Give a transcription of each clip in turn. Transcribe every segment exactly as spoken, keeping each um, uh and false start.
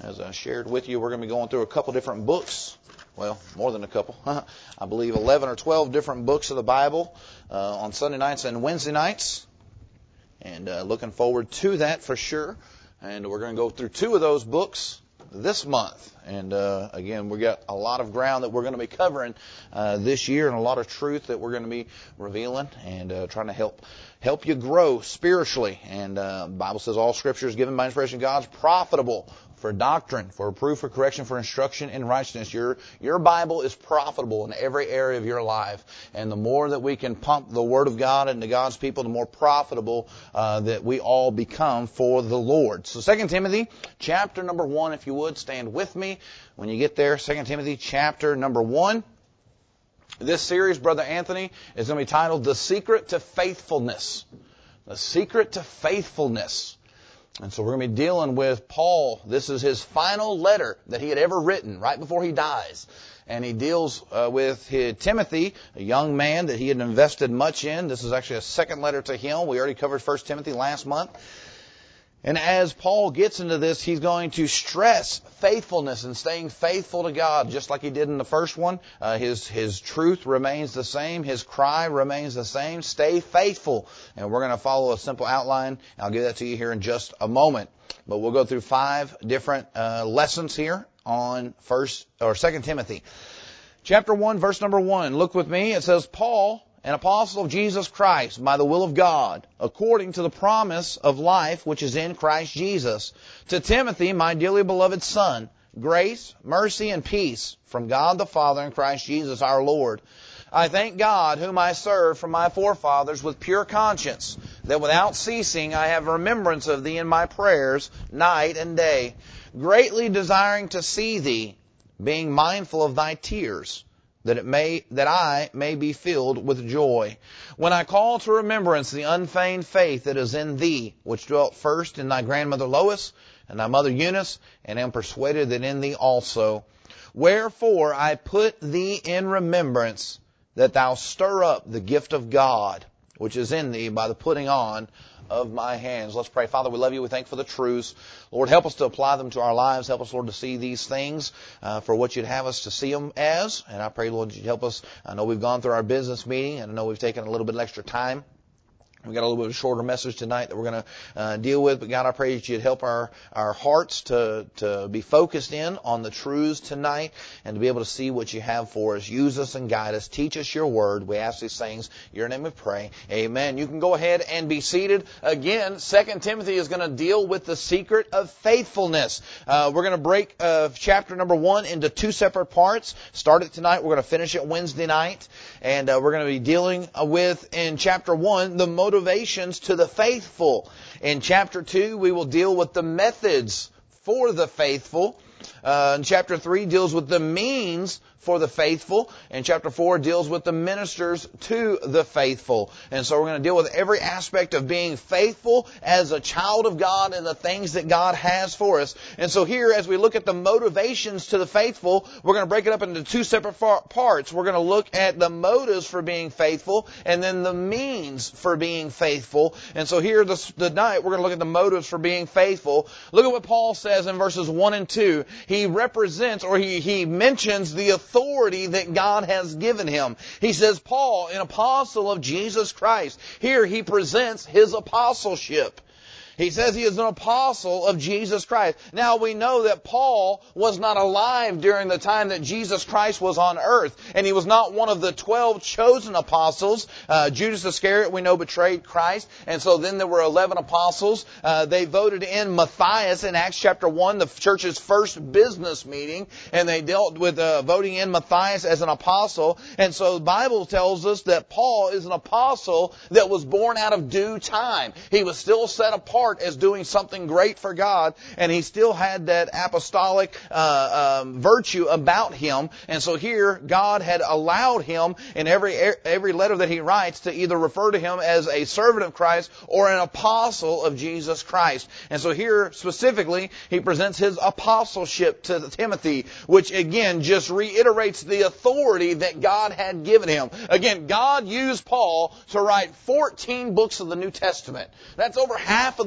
As I shared with you, we're going to be going through a couple different books. Well, more than a couple. I believe eleven or twelve different books of the Bible uh, on Sunday nights and Wednesday nights. And uh, looking forward to that for sure. And we're going to go through two of those books this month. And uh, again, we got a lot of ground that we're going to be covering uh, this year, and a lot of truth that we're going to be revealing and uh, trying to help help you grow spiritually. And uh, the Bible says all Scripture is given by inspiration of God, is profitable for doctrine, for reproof, for correction, for instruction in righteousness. Your your Bible is profitable in every area of your life. And the more that we can pump the Word of God into God's people, the more profitable uh, that we all become for the Lord. So Second Timothy chapter number one, if you would, stand with me when you get there. Second Timothy chapter number one. This series, Brother Anthony, is going to be titled The Secret to Faithfulness. The Secret to Faithfulness. And so we're going to be dealing with Paul. This is his final letter that he had ever written right before he dies. And he deals uh, with his, Timothy, a young man that he had invested much in. This is actually a second letter to him. We already covered First Timothy last month. And as Paul gets into this, he's going to stress faithfulness and staying faithful to God, just like he did in the first one. Uh, his his truth remains the same. His cry remains the same. Stay faithful. And we're going to follow a simple outline. I'll give that to you here in just a moment. But we'll go through five different uh, lessons here on First or Second Timothy, chapter one, verse number one. Look with me. It says, Paul, an apostle of Jesus Christ, by the will of God, according to the promise of life which is in Christ Jesus, to Timothy, my dearly beloved son, grace, mercy, and peace from God the Father and Christ Jesus our Lord. I thank God, whom I serve from my forefathers with pure conscience, that without ceasing I have remembrance of thee in my prayers, night and day, greatly desiring to see thee, being mindful of thy tears, that it may, that I may be filled with joy, when I call to remembrance the unfeigned faith that is in thee, which dwelt first in thy grandmother Lois and thy mother Eunice, and am persuaded that in thee also. Wherefore I put thee in remembrance, that thou stir up the gift of God, which is in thee by the putting on of my hands. Let's pray. Father, we love you. We thank you for the truths. Lord, help us to apply them to our lives. Help us, Lord, to see these things uh, for what you'd have us to see them as. And I pray, Lord, that you'd help us. I know we've gone through our business meeting, and I know we've taken a little bit of extra time. We got a little bit of a shorter message tonight that we're going to uh, deal with. But God, I pray that you'd help our, our hearts to, to be focused in on the truths tonight and to be able to see what you have for us. Use us and guide us. Teach us your word. We ask these things. In your name we pray. Amen. You can go ahead and be seated. Again, Second Timothy is going to deal with the secret of faithfulness. Uh, we're going to break uh, chapter number one into two separate parts. Start it tonight. We're going to finish it Wednesday night. And uh, we're going to be dealing with, in chapter one, the motivation motivations to the faithful. In chapter two, we will deal with the methods for the faithful. Uh, and chapter three deals with the means for the faithful. And chapter four deals with the ministers to the faithful. And so we're going to deal with every aspect of being faithful as a child of God and the things that God has for us. And so here, as we look at the motivations to the faithful, we're going to break it up into two separate parts. We're going to look at the motives for being faithful and then the means for being faithful. And so here tonight, we're going to look at the motives for being faithful. Look at what Paul says in verses one and two. He represents, or he, he mentions the authority authority that God has given him. He says, Paul, an apostle of Jesus Christ. Here he presents his apostleship. He says he is an apostle of Jesus Christ. Now we know that Paul was not alive during the time that Jesus Christ was on earth. And he was not one of the twelve chosen apostles. Uh, Judas Iscariot, we know, betrayed Christ. And so then there were eleven apostles. Uh, they voted in Matthias in Acts chapter one, the church's first business meeting. And they dealt with uh, voting in Matthias as an apostle. And so the Bible tells us that Paul is an apostle that was born out of due time. He was still set apart as doing something great for God, and he still had that apostolic uh, um, virtue about him. And so here, God had allowed him in every every letter that he writes to either refer to him as a servant of Christ or an apostle of Jesus Christ. And so here, specifically, he presents his apostleship to Timothy, which again just reiterates the authority that God had given him. Again, God used Paul to write fourteen books of the New Testament. That's over half of the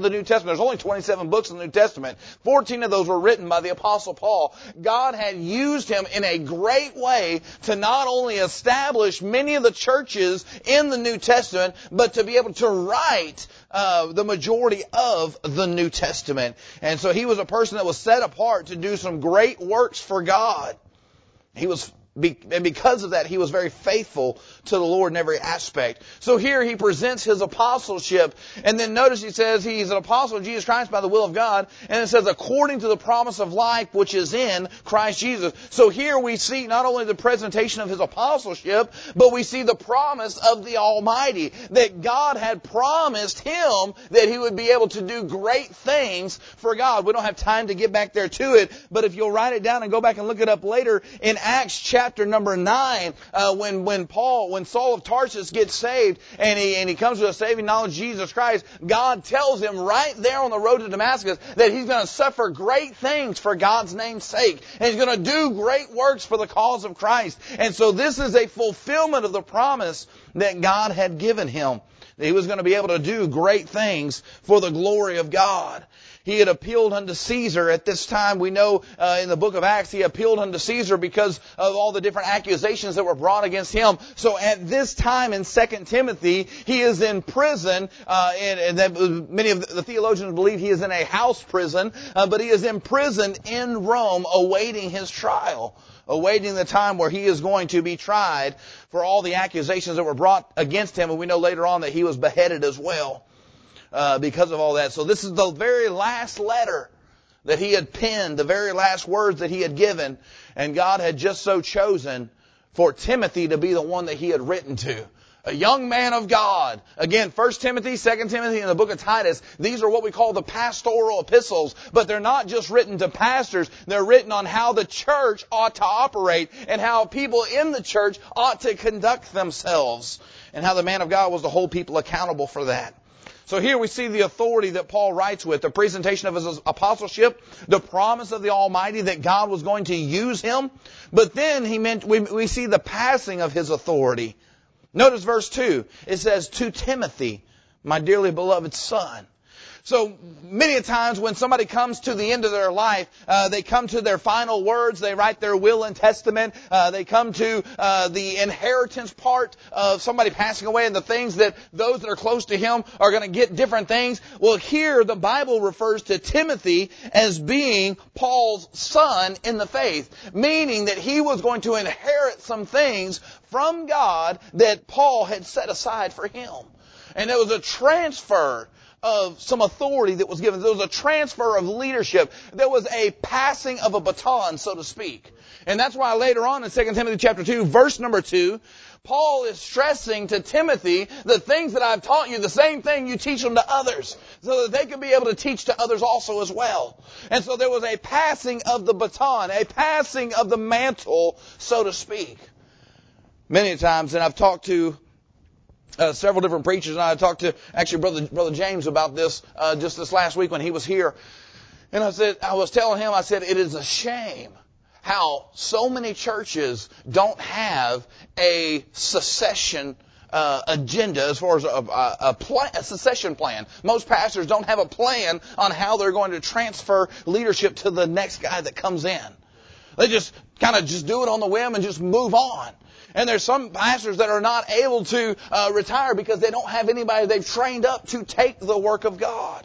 the New Testament. There's only twenty-seven books in the New Testament. fourteen of those were written by the Apostle Paul. God had used him in a great way to not only establish many of the churches in the New Testament, but to be able to write uh, the majority of the New Testament. And so he was a person that was set apart to do some great works for God. He was And because of that, he was very faithful to the Lord in every aspect. So here he presents his apostleship. And then notice he says he's an apostle of Jesus Christ by the will of God. And it says according to the promise of life which is in Christ Jesus. So here we see not only the presentation of his apostleship, but we see the promise of the Almighty. That God had promised him that he would be able to do great things for God. We don't have time to get back there to it. But if you'll write it down and go back and look it up later in Acts chapter Chapter number nine, uh, when when Paul, when Saul of Tarsus gets saved and he and he comes to a saving knowledge of Jesus Christ, God tells him right there on the road to Damascus that he's going to suffer great things for God's name's sake, and he's going to do great works for the cause of Christ. And so this is a fulfillment of the promise that God had given him. That he was going to be able to do great things for the glory of God. He had appealed unto Caesar. At this time, we know uh, in the book of Acts, he appealed unto Caesar because of all the different accusations that were brought against him. So at this time in Second Timothy, he is in prison, uh, and, and that, many of the theologians believe he is in a house prison, uh, but he is imprisoned in Rome awaiting his trial, awaiting the time where he is going to be tried for all the accusations that were brought against him. And we know later on that he was beheaded as well. Uh, because of all that. So this is the very last letter that he had penned, the very last words that he had given, and God had just so chosen for Timothy to be the one that he had written to. A young man of God. Again, First Timothy, Second Timothy, and the book of Titus, these are what we call the pastoral epistles, but they're not just written to pastors, they're written on how the church ought to operate and how people in the church ought to conduct themselves, and how the man of God was to hold people accountable for that. So here we see the authority that Paul writes with, the presentation of his apostleship, the promise of the Almighty that God was going to use him. But then he meant we, we see the passing of his authority. Notice verse two. It says, to Timothy, my dearly beloved son. So many a times when somebody comes to the end of their life, uh, they come to their final words, they write their will and testament, uh, they come to uh, the inheritance part of somebody passing away and the things that those that are close to him are going to get different things. Well, here the Bible refers to Timothy as being Paul's son in the faith, meaning that he was going to inherit some things from God that Paul had set aside for him. And there was a transfer of some authority that was given. There was a transfer of leadership. There was a passing of a baton, so to speak. And that's why later on in Second Timothy chapter two, verse number two, Paul is stressing to Timothy, the things that I've taught you, the same thing you teach them to others, so that they can be able to teach to others also as well. And so there was a passing of the baton, a passing of the mantle, so to speak. Many times, and I've talked to Uh, several different preachers, and I talked to actually brother brother James about this uh, just this last week when he was here, and I said I was telling him I said it is a shame how so many churches don't have a secession uh, agenda as far as a, a, a, plan, a secession plan. Most pastors don't have a plan on how they're going to transfer leadership to the next guy that comes in. They just kind of just do it on the whim and just move on. And there's some pastors that are not able to uh, retire because they don't have anybody they've trained up to take the work of God.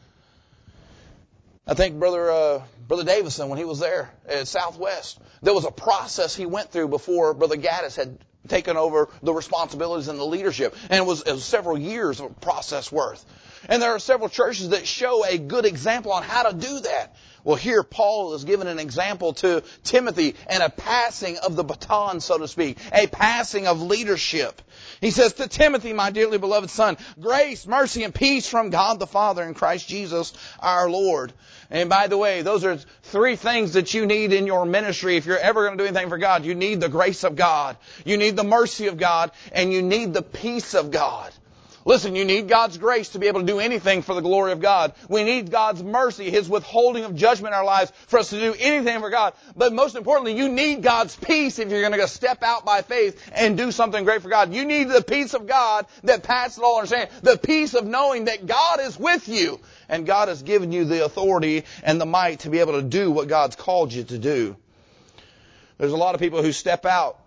I think Brother uh, Brother Davison, when he was there at Southwest, there was a process he went through before Brother Gaddis had taken over the responsibilities and the leadership. And it was, it was several years of process worth. And there are several churches that show a good example on how to do that. Well, here Paul is giving an example to Timothy and a passing of the baton, so to speak, a passing of leadership. He says, to Timothy, my dearly beloved son, grace, mercy, and peace from God the Father and Christ Jesus our Lord. And by the way, those are three things that you need in your ministry. If you're ever going to do anything for God, you need the grace of God, you need the mercy of God, and you need the peace of God. Listen, you need God's grace to be able to do anything for the glory of God. We need God's mercy, His withholding of judgment in our lives for us to do anything for God. But most importantly, you need God's peace if you're going to step out by faith and do something great for God. You need the peace of God that passes all understanding. The peace of knowing that God is with you and God has given you the authority and the might to be able to do what God's called you to do. There's a lot of people who step out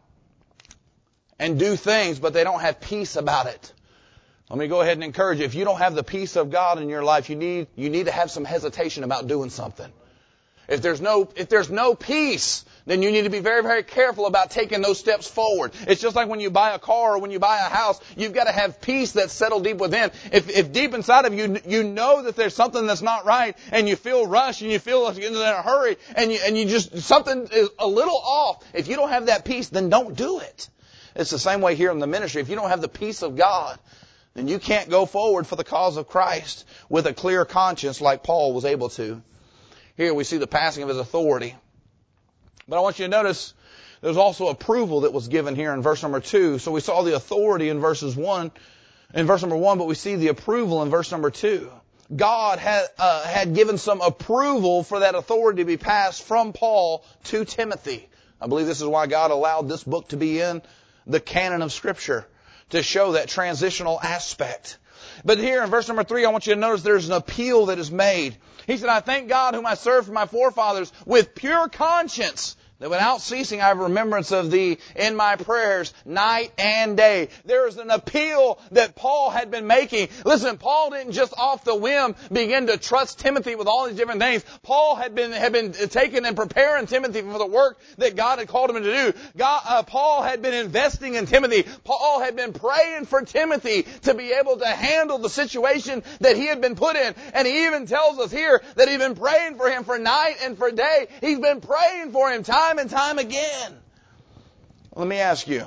and do things, but they don't have peace about it. Let me go ahead and encourage you. If you don't have the peace of God in your life, you need, you need to have some hesitation about doing something. If there's no, if there's no peace, then you need to be very, very careful about taking those steps forward. It's just like when you buy a car or when you buy a house, you've got to have peace that's settled deep within. If, if deep inside of you, you know that there's something that's not right and you feel rushed and you feel like you're in a hurry and you, and you just, something is a little off. If you don't have that peace, then don't do it. It's the same way here in the ministry. If you don't have the peace of God, then you can't go forward for the cause of Christ with a clear conscience like Paul was able to. Here we see the passing of his authority. But I want you to notice there's also approval that was given here in verse number two. So we saw the authority in verses one, in verse number one, but we see the approval in verse number two. God had, uh, had given some approval for that authority to be passed from Paul to Timothy. I believe this is why God allowed this book to be in the canon of Scripture, to show that transitional aspect. But here in verse number three, I want you to notice there's an appeal that is made. He said, I thank God whom I served for my forefathers with pure conscience, that without ceasing I have remembrance of thee in my prayers night and day. There is an appeal that Paul had been making. Listen, Paul didn't just off the whim begin to trust Timothy with all these different things. Paul had been had been taking and preparing Timothy for the work that God had called him to do. God, uh, Paul had been investing in Timothy. Paul had been praying for Timothy to be able to handle the situation that he had been put in. And he even tells us here that he's been praying for him for night and for day. He's been praying for him time and time again. Let me ask you,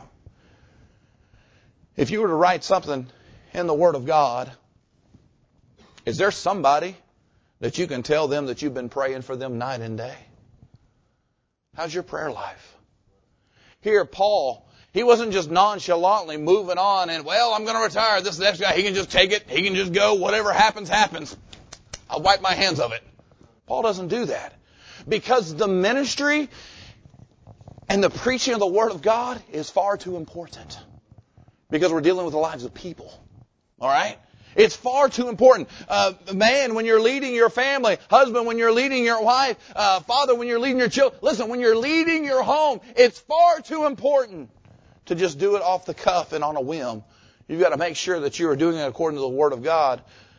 if you were to write something in the Word of God, is there somebody that you can tell them that you've been praying for them night and day? How's your prayer life? Here, Paul, he wasn't just nonchalantly moving on and, well, I'm going to retire. This next guy, he can just take it. He can just go. Whatever happens, happens. I'll wipe my hands of it. Paul doesn't do that. Because the ministry and the preaching of the Word of God is far too important. Because we're dealing with the lives of people. All right? It's far too important. Uh, man, when you're leading your family, husband, when you're leading your wife, uh, father, when you're leading your children, listen, when you're leading your home, it's far too important to just do it off the cuff and on a whim. You've got to make sure that you are doing it according to the Word of God.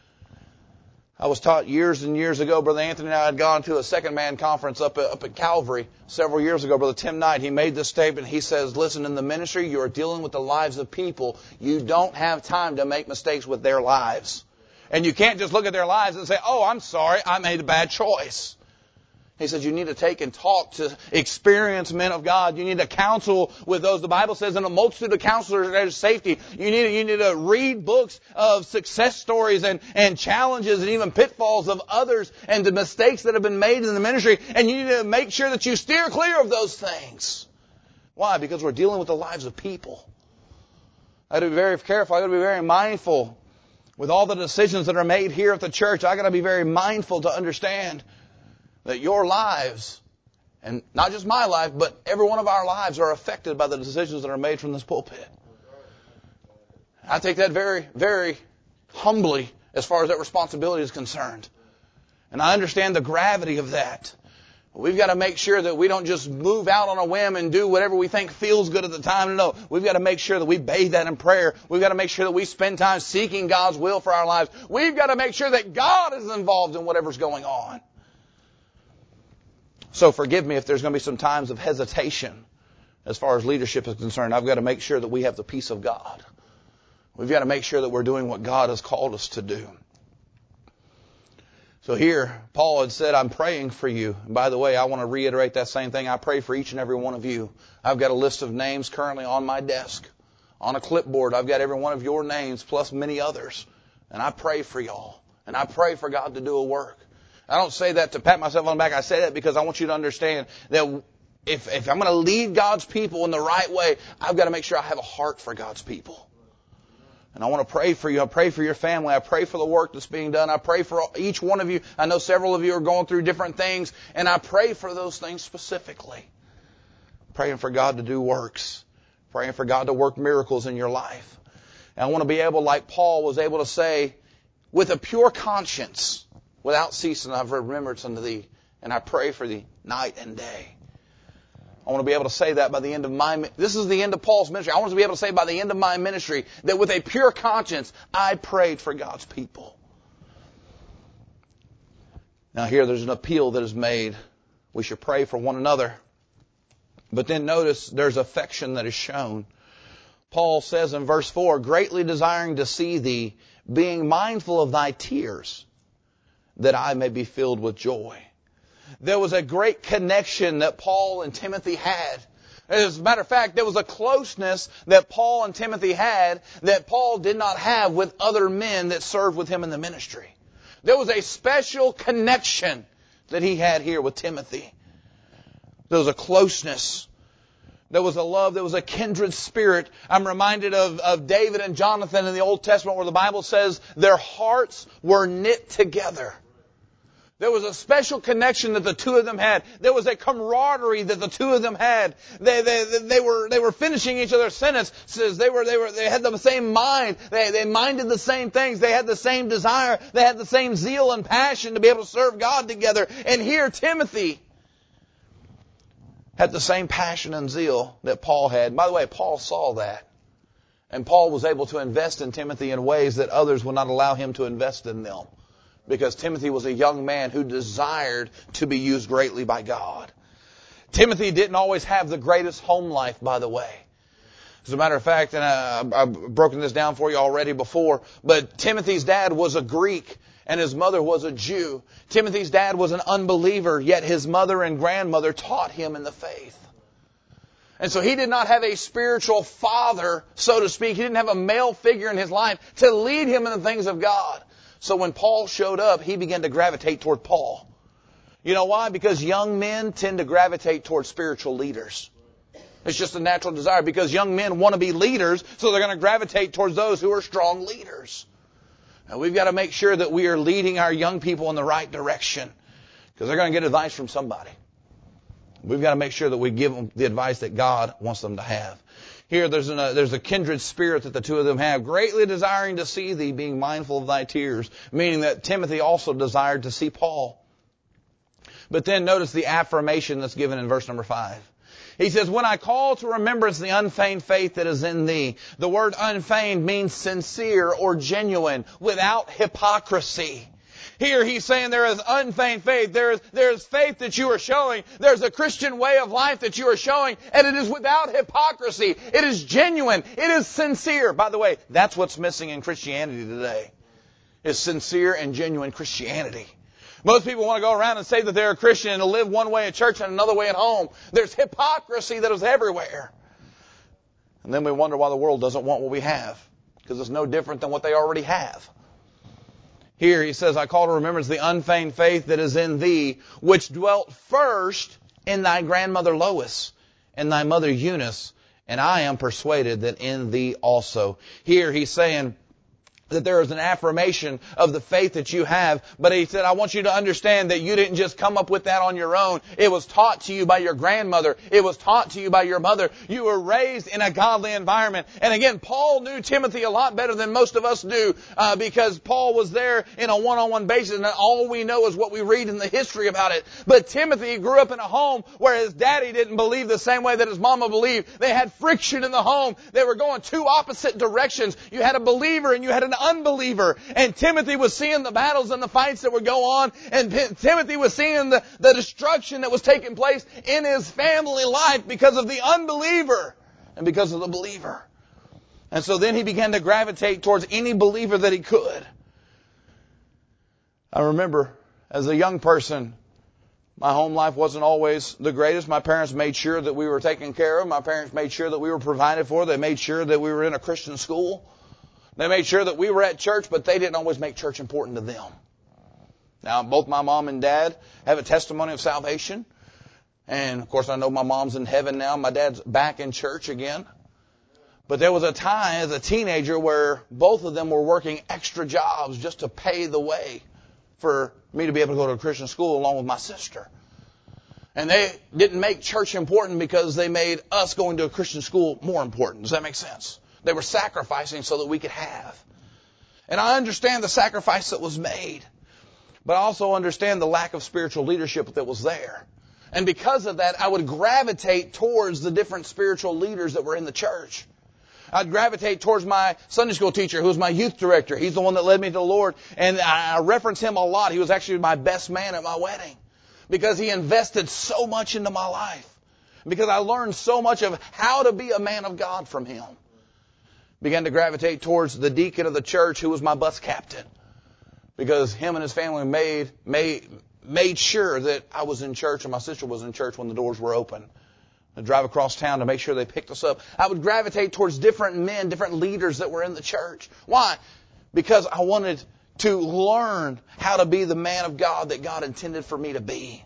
I was taught years and years ago, Brother Anthony and I had gone to a Second Man conference up at, up at Calvary several years ago. Brother Tim Knight, he made this statement. He says, listen, in the ministry, you are dealing with the lives of people. You don't have time to make mistakes with their lives. And you can't just look at their lives and say, oh, I'm sorry, I made a bad choice. He says you need to take and talk to experienced men of God. You need to counsel with those. The Bible says in a multitude of counselors there's safety. You need to, you need to read books of success stories and, and challenges and even pitfalls of others and the mistakes that have been made in the ministry. And you need to make sure that you steer clear of those things. Why? Because we're dealing with the lives of people. I got to be very careful. I got to be very mindful with all the decisions that are made here at the church. I got to be very mindful to understand that your lives, and not just my life, but every one of our lives are affected by the decisions that are made from this pulpit. I take that very, very humbly as far as that responsibility is concerned. And I understand the gravity of that. We've got to make sure that we don't just move out on a whim and do whatever we think feels good at the time. No, we've got to make sure that we bathe that in prayer. We've got to make sure that we spend time seeking God's will for our lives. We've got to make sure that God is involved in whatever's going on. So forgive me if there's going to be some times of hesitation as far as leadership is concerned. I've got to make sure that we have the peace of God. We've got to make sure that we're doing what God has called us to do. So here, Paul had said, I'm praying for you. And by the way, I want to reiterate that same thing. I pray for each and every one of you. I've got a list of names currently on my desk. On a clipboard, I've got every one of your names plus many others. And I pray for y'all. And I pray for God to do a work. I don't say that to pat myself on the back. I say that because I want you to understand that if, if I'm going to lead God's people in the right way, I've got to make sure I have a heart for God's people. And I want to pray for you. I pray for your family. I pray for the work that's being done. I pray for each one of you. I know several of you are going through different things, and I pray for those things specifically. Praying for God to do works. Praying for God to work miracles in your life. And I want to be able, like Paul was able to say, with a pure conscience, without ceasing, I've remembrance unto thee, and I pray for thee night and day. I want to be able to say that by the end of my, this is the end of Paul's ministry. I want to be able to say by the end of my ministry that with a pure conscience, I prayed for God's people. Now here there's an appeal that is made. We should pray for one another. But then notice there's affection that is shown. Paul says in verse four, greatly desiring to see thee, being mindful of thy tears, that I may be filled with joy. There was a great connection that Paul and Timothy had. As a matter of fact, there was a closeness that Paul and Timothy had that Paul did not have with other men that served with him in the ministry. There was a special connection that he had here with Timothy. There was a closeness. There was a love. There was a kindred spirit. I'm reminded of, of David and Jonathan in the Old Testament where the Bible says their hearts were knit together. There was a special connection that the two of them had. There was a camaraderie that the two of them had. They, they, they were, they were finishing each other's sentences. They were, they were, they had the same mind. They, they minded the same things. They had the same desire. They had the same zeal and passion to be able to serve God together. And here, Timothy had the same passion and zeal that Paul had. By the way, Paul saw that. And Paul was able to invest in Timothy in ways that others would not allow him to invest in them. Because Timothy was a young man who desired to be used greatly by God. Timothy didn't always have the greatest home life, by the way. As a matter of fact, and I, I've broken this down for you already before, but Timothy's dad was a Greek and his mother was a Jew. Timothy's dad was an unbeliever, yet his mother and grandmother taught him in the faith. And so he did not have a spiritual father, so to speak. He didn't have a male figure in his life to lead him in the things of God. So when Paul showed up, he began to gravitate toward Paul. You know why? Because young men tend to gravitate toward spiritual leaders. It's just a natural desire because young men want to be leaders, so they're going to gravitate towards those who are strong leaders. And we've got to make sure that we are leading our young people in the right direction because they're going to get advice from somebody. We've got to make sure that we give them the advice that God wants them to have. Here, there's, an, uh, there's a kindred spirit that the two of them have, greatly desiring to see thee, being mindful of thy tears, meaning that Timothy also desired to see Paul. But then notice the affirmation that's given in verse number five. He says, when I call to remembrance the unfeigned faith that is in thee. The word unfeigned means sincere or genuine, without hypocrisy. Here he's saying there is unfeigned faith. There is, there is faith that you are showing. There's a Christian way of life that you are showing. And it is without hypocrisy. It is genuine. It is sincere. By the way, that's what's missing in Christianity today. Is sincere and genuine Christianity. Most people want to go around and say that they're a Christian and to live one way at church and another way at home. There's hypocrisy that is everywhere. And then we wonder why the world doesn't want what we have. Because it's no different than what they already have. Here he says, I call to remembrance the unfeigned faith that is in thee, which dwelt first in thy grandmother Lois and thy mother Eunice, and I am persuaded that in thee also. Here he's saying that there is an affirmation of the faith that you have. But he said, I want you to understand that you didn't just come up with that on your own. It was taught to you by your grandmother. It was taught to you by your mother. You were raised in a godly environment. And again, Paul knew Timothy a lot better than most of us do uh, because Paul was there in a one-on-one basis. And all we know is what we read in the history about it. But Timothy grew up in a home where his daddy didn't believe the same way that his mama believed. They had friction in the home. They were going two opposite directions. You had a believer and you had an unbeliever. And Timothy was seeing the battles and the fights that would go on. And P- Timothy was seeing the, the destruction that was taking place in his family life because of the unbeliever and because of the believer. And so then he began to gravitate towards any believer that he could. I remember as a young person, my home life wasn't always the greatest. My parents made sure that we were taken care of. My parents made sure that we were provided for. They made sure that we were in a Christian school. They made sure that we were at church, but they didn't always make church important to them. Now, both my mom and dad have a testimony of salvation. And, of course, I know my mom's in heaven now. My dad's back in church again. But there was a time as a teenager where both of them were working extra jobs just to pay the way for me to be able to go to a Christian school along with my sister. And they didn't make church important because they made us going to a Christian school more important. Does that make sense? They were sacrificing so that we could have. And I understand the sacrifice that was made. But I also understand the lack of spiritual leadership that was there. And because of that, I would gravitate towards the different spiritual leaders that were in the church. I'd gravitate towards my Sunday school teacher, who was my youth director. He's the one that led me to the Lord. And I reference him a lot. He was actually my best man at my wedding because he invested so much into my life. Because I learned so much of how to be a man of God from him. Began to gravitate towards the deacon of the church, who was my bus captain. Because him and his family made, made, made sure that I was in church and my sister was in church when the doors were open. I'd drive across town to make sure they picked us up. I would gravitate towards different men, different leaders that were in the church. Why? Because I wanted to learn how to be the man of God that God intended for me to be.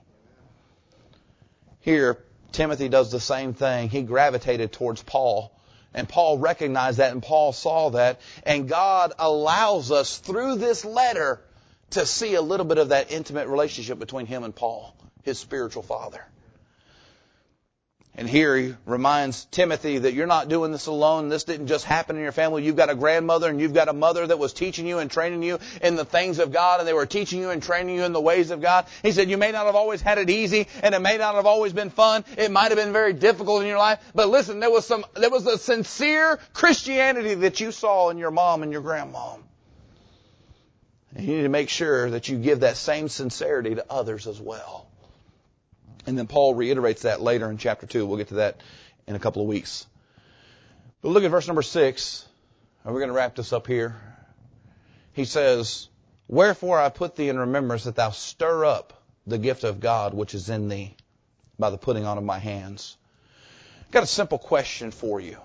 Here, Timothy does the same thing. He gravitated towards Paul. And Paul recognized that, and Paul saw that. And God allows us, through this letter, to see a little bit of that intimate relationship between him and Paul, his spiritual father. And here he reminds Timothy that you're not doing this alone. This didn't just happen in your family. You've got a grandmother and you've got a mother that was teaching you and training you in the things of God, and they were teaching you and training you in the ways of God. He said you may not have always had it easy, and it may not have always been fun. It might have been very difficult in your life. But listen, there was some, there was a sincere Christianity that you saw in your mom and your grandmom. And you need to make sure that you give that same sincerity to others as well. And then Paul reiterates that later in chapter two. We'll get to that in a couple of weeks. But look at verse number six. And we're going to wrap this up here. He says, wherefore I put thee in remembrance that thou stir up the gift of God which is in thee by the putting on of my hands. I've got a simple question for you.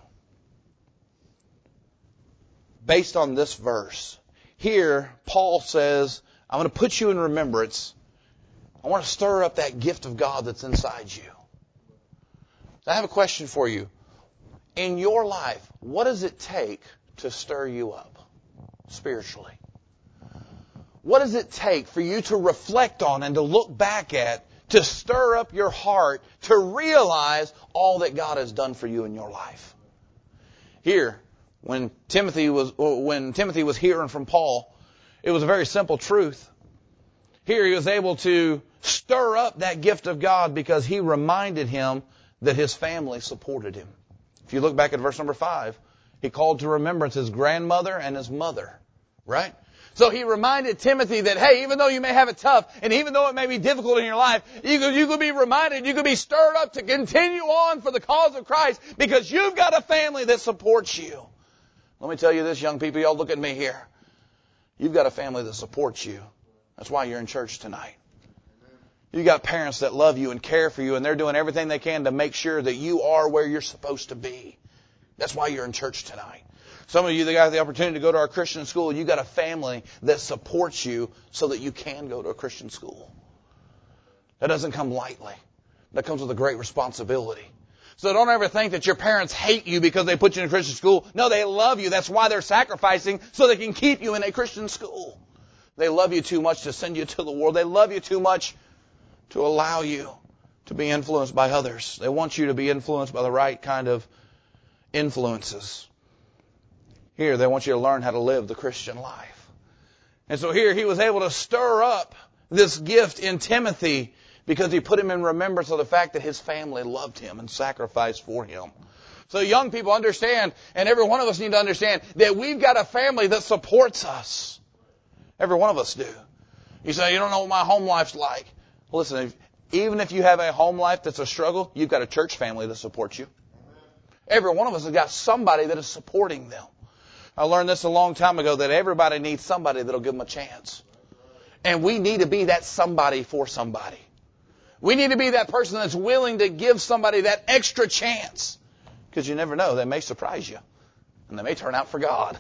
Based on this verse. Here, Paul says, I'm going to put you in remembrance. I want to stir up that gift of God that's inside you. So I have a question for you. In your life, what does it take to stir you up spiritually? What does it take for you to reflect on and to look back at, to stir up your heart, to realize all that God has done for you in your life? Here, when Timothy was when Timothy was hearing from Paul, it was a very simple truth. Here he was able to stir up that gift of God because he reminded him that his family supported him. If you look back at verse number five, he called to remembrance his grandmother and his mother. Right? So he reminded Timothy that, hey, even though you may have it tough, and even though it may be difficult in your life, you could, you could be reminded, you could be stirred up to continue on for the cause of Christ because you've got a family that supports you. Let me tell you this, young people, y'all look at me here. You've got a family that supports you. That's why you're in church tonight. You've got parents that love you and care for you, and they're doing everything they can to make sure that you are where you're supposed to be. That's why you're in church tonight. Some of you that got the opportunity to go to our Christian school, you've got a family that supports you so that you can go to a Christian school. That doesn't come lightly. That comes with a great responsibility. So don't ever think that your parents hate you because they put you in a Christian school. No, they love you. That's why they're sacrificing so they can keep you in a Christian school. They love you too much to send you to the world. They love you too much to allow you to be influenced by others. They want you to be influenced by the right kind of influences. Here, they want you to learn how to live the Christian life. And so here, he was able to stir up this gift in Timothy because he put him in remembrance of the fact that his family loved him and sacrificed for him. So young people understand, and every one of us need to understand, that we've got a family that supports us. Every one of us do. You say, you don't know what my home life's like. Listen, if, even if you have a home life that's a struggle, you've got a church family that supports you. Every one of us has got somebody that is supporting them. I learned this a long time ago, that everybody needs somebody that'll give them a chance. And we need to be that somebody for somebody. We need to be that person that's willing to give somebody that extra chance. Because you never know, they may surprise you. And they may turn out for God.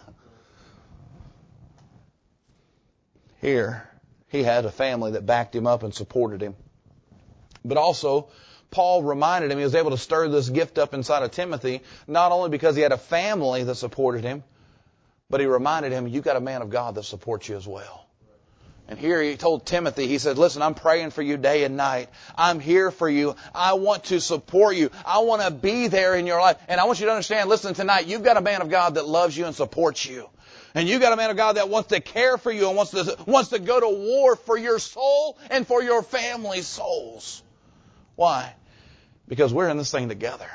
Here, he had a family that backed him up and supported him. But also, Paul reminded him, he was able to stir this gift up inside of Timothy, not only because he had a family that supported him, but he reminded him, you've got a man of God that supports you as well. And here he told Timothy, he said, listen, I'm praying for you day and night. I'm here for you. I want to support you. I want to be there in your life. And I want you to understand, listen, tonight, you've got a man of God that loves you and supports you. And you've got a man of God that wants to care for you and wants to, wants to go to war for your soul and for your family's souls. Why? Because we're in this thing together.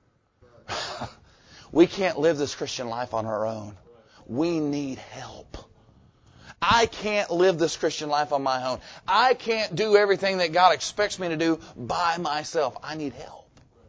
We can't live this Christian life on our own. We need help. I can't live this Christian life on my own. I can't do everything that God expects me to do by myself. I need help.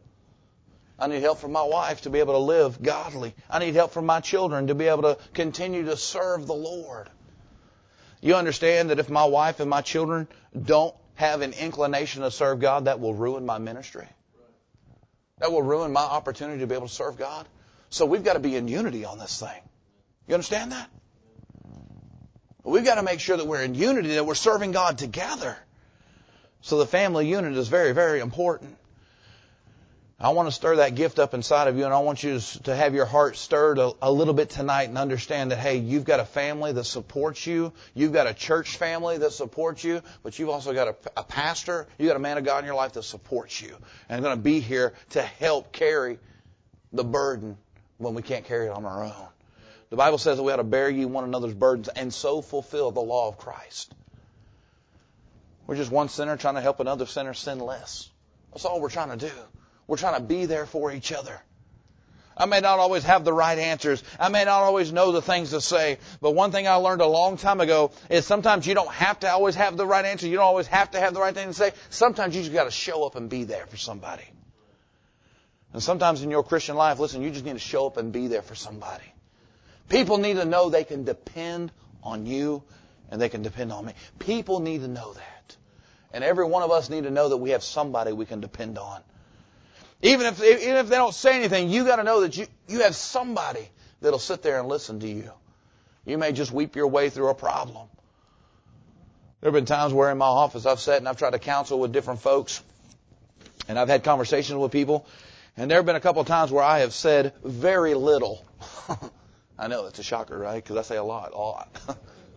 I need help from my wife to be able to live godly. I need help from my children to be able to continue to serve the Lord. You understand that if my wife and my children don't have an inclination to serve God, that will ruin my ministry. That will ruin my opportunity to be able to serve God. So we've got to be in unity on this thing. You understand that? We've got to make sure that we're in unity, that we're serving God together. So the family unit is very, very important. I want to stir that gift up inside of you, and I want you to have your heart stirred a, a little bit tonight and understand that, hey, you've got a family that supports you. You've got a church family that supports you, but you've also got a, a pastor. You've got a man of God in your life that supports you and going to be here to help carry the burden when we can't carry it on our own. The Bible says that we ought to bear ye one another's burdens and so fulfill the law of Christ. We're just one sinner trying to help another sinner sin less. That's all we're trying to do. We're trying to be there for each other. I may not always have the right answers. I may not always know the things to say. But one thing I learned a long time ago is sometimes you don't have to always have the right answer. You don't always have to have the right thing to say. Sometimes you just got to show up and be there for somebody. And sometimes in your Christian life, listen, you just need to show up and be there for somebody. People need to know they can depend on you and they can depend on me. People need to know that. And every one of us need to know that we have somebody we can depend on. Even if, even if they don't say anything, you got to know that you, you have somebody that'll sit there and listen to you. You may just weep your way through a problem. There have been times where in my office I've sat and I've tried to counsel with different folks. And I've had conversations with people. And there have been a couple of times where I have said very little. I know, that's a shocker, right? Because I say a lot, a lot. There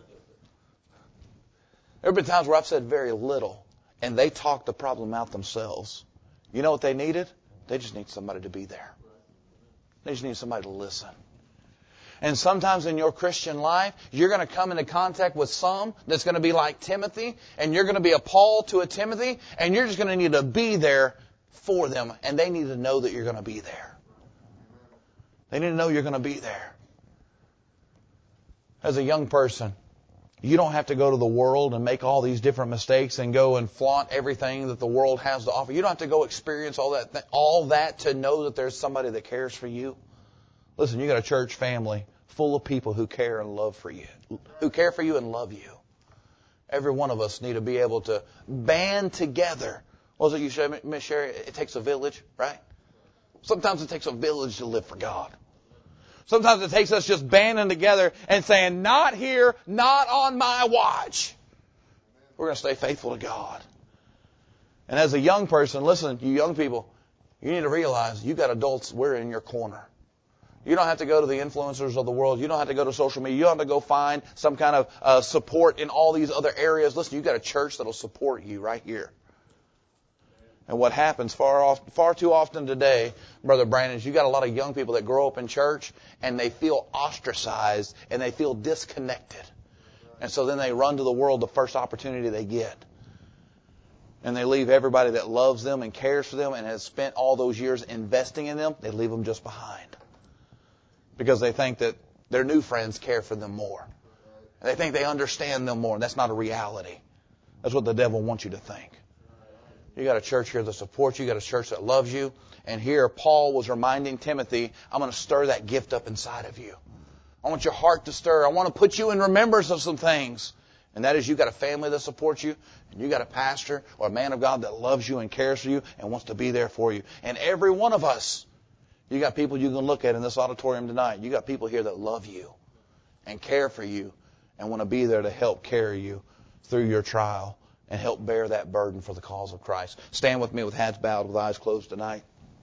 have been times where I've said very little, and they talked the problem out themselves. You know what they needed? They just need somebody to be there. They just need somebody to listen. And sometimes in your Christian life, you're going to come into contact with some that's going to be like Timothy, and you're going to be a Paul to a Timothy, and you're just going to need to be there for them, and they need to know that you're going to be there. They need to know you're going to be there. As a young person, you don't have to go to the world and make all these different mistakes and go and flaunt everything that the world has to offer. You don't have to go experience all that, th- all that to know that there's somebody that cares for you. Listen, you got a church family full of people who care and love for you, who care for you and love you. Every one of us need to be able to band together. What was it you said, Miss Sherry? It takes a village, right? Sometimes it takes a village to live for God. Sometimes it takes us just banding together and saying, not here, not on my watch. We're going to stay faithful to God. And as a young person, listen, you young people, you need to realize you've got adults, we're in your corner. You don't have to go to the influencers of the world. You don't have to go to social media. You don't have to go find some kind of uh, support in all these other areas. Listen, you've got a church that will support you right here. And what happens far off, far too often today, Brother Brandon, is you got a lot of young people that grow up in church and they feel ostracized and they feel disconnected. And so then they run to the world the first opportunity they get. And they leave everybody that loves them and cares for them and has spent all those years investing in them, they leave them just behind. Because they think that their new friends care for them more. And they think they understand them more. And that's not a reality. That's what the devil wants you to think. You got a church here that supports you. You got a church that loves you. And here Paul was reminding Timothy, I'm going to stir that gift up inside of you. I want your heart to stir. I want to put you in remembrance of some things. And that is you got a family that supports you. And you got a pastor or a man of God that loves you and cares for you and wants to be there for you. And every one of us, you got people you can look at in this auditorium tonight. You got people here that love you and care for you and want to be there to help carry you through your trial and help bear that burden for the cause of Christ. Stand with me with heads bowed, with eyes closed tonight.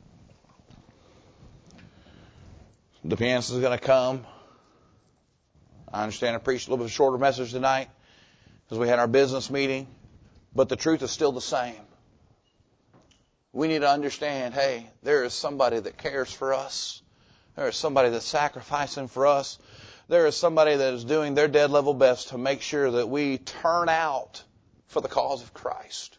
The pianist is going to come. I understand I preached a little bit of a shorter message tonight because we had our business meeting, but the truth is still the same. We need to understand, hey, there is somebody that cares for us. There is somebody that's sacrificing for us. There is somebody that is doing their dead level best to make sure that we turn out for the cause of Christ.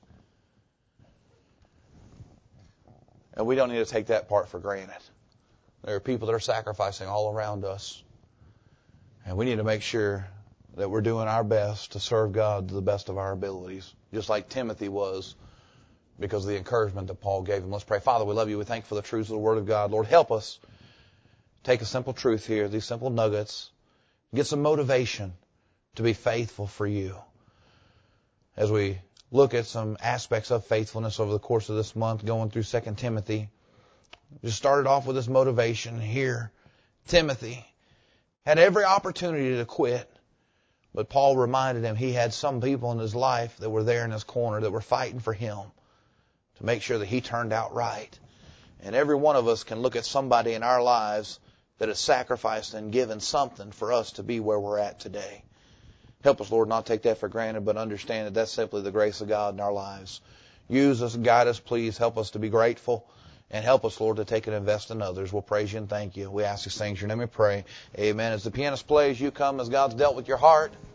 And we don't need to take that part for granted. There are people that are sacrificing all around us. And we need to make sure that we're doing our best to serve God to the best of our abilities, just like Timothy was, because of the encouragement that Paul gave him. Let's pray. Father, we love you. We thank you for the truths of the Word of God. Lord, help us take a simple truth here, these simple nuggets, get some motivation to be faithful for you. As we look at some aspects of faithfulness over the course of this month, going through Second Timothy, just started off with this motivation here. Timothy had every opportunity to quit, but Paul reminded him he had some people in his life that were there in his corner that were fighting for him to make sure that he turned out right. And every one of us can look at somebody in our lives that has sacrificed and given something for us to be where we're at today. Help us, Lord, not take that for granted, but understand that that's simply the grace of God in our lives. Use us and guide us, please. Help us to be grateful. And help us, Lord, to take and invest in others. We'll praise you and thank you. We ask these things in your name we pray. Amen. As the pianist plays, you come as God's dealt with your heart.